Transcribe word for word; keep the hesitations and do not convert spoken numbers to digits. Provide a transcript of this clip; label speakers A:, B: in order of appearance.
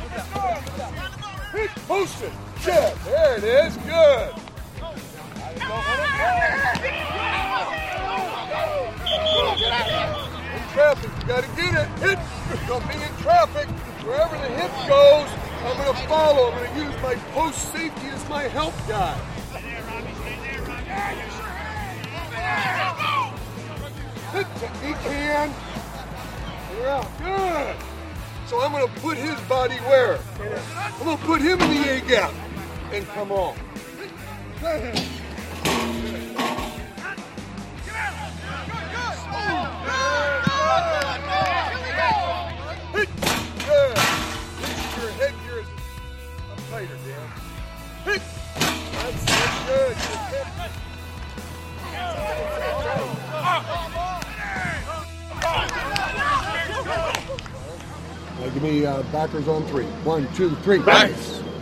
A: Hit, post it. Jab. There it is. Good. In traffic, you gotta get it. Hit. Don't be in traffic. Wherever the hit goes, I'm gonna follow. I'm gonna use my post safety as my help guy. Hit technique hand. You're out. Good. So I'm gonna put his body where? I'm gonna put him in the A gap and come on. Go ahead. Hit. Good. Hit your headgear is up tighter, Dan. Hit. That's, that's good. Now give me uh, backers on three. One, two, three.
B: Nice.